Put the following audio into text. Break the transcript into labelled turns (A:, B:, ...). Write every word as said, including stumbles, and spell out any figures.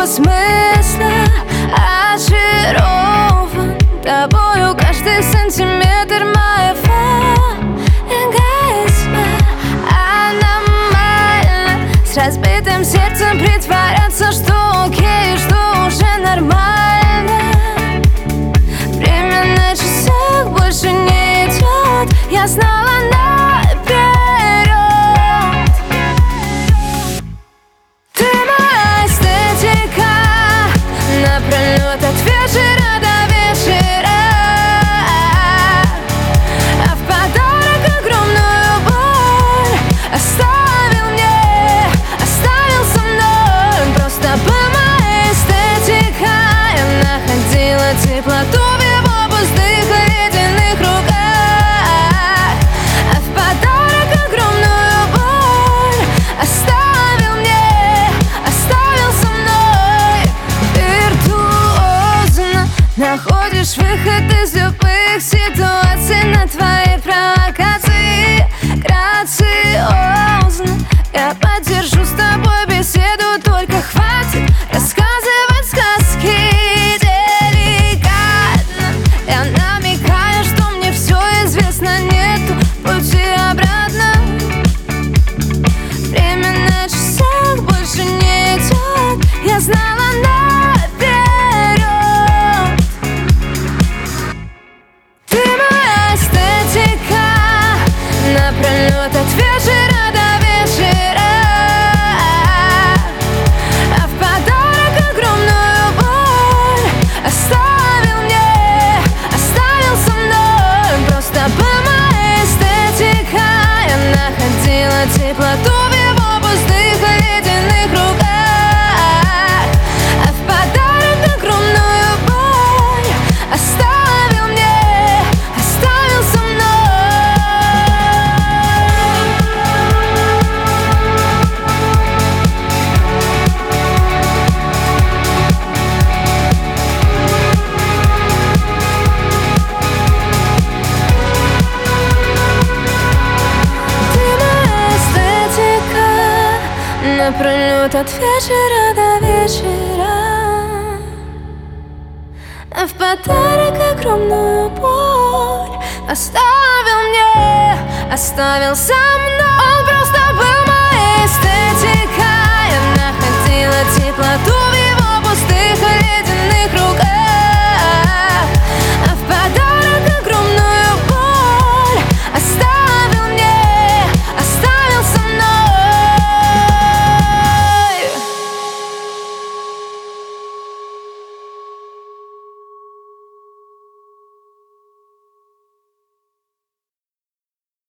A: никакого смысла. Очарован тобою каждый сантиметр моего эгоизма. Аномально с разбитым сердцем притворяться, что окей, что уже нормально. Время на часах больше не идет, я знала наперед. Ты моя эстетика, напролет от вечера до вечера. А в подарок огромную боль оставил мне, оставил со мной. Просто была моя эстетика, я находила теплоту в его пустых ледяных руках. А в подарок огромную боль оставил мне, оставил со мной. Виртуозно находишь выход из любых ситуаций на твои провокации. Грациозно я поддержу с тобой беседу, только хватит рассказывать сказки. Деликатно я намекаю, что мне все известно, нету пути обратно. Время на часах больше не идет, я знала наперед. Ты моя эстетика, напролет от вечера до вечера. А в подарок огромную боль оставил мне, оставил со мной. Просто была моя эстетика, я находила теплоту в его пустых ледяных руках. А в подарок огромную боль оставил мне, оставил со мной. Ты моя эстетика, напролет от вечера до вечера. А в подарок огромную боль оставил мне, оставил со мной. Он просто